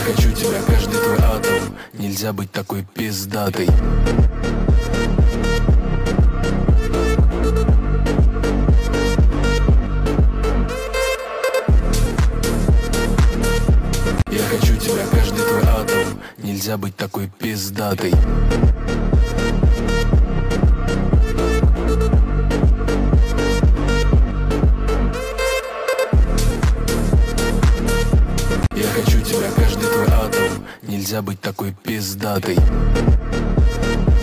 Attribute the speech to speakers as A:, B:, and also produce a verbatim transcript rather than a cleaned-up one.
A: хочу тебя, каждый твой атом. Нельзя быть такой пиздатой. Я хочу тебя, каждый твой атом. Нельзя быть такой пиздатой. Я хочу тебя, каждый твой атом. Нельзя быть такой пиздатой.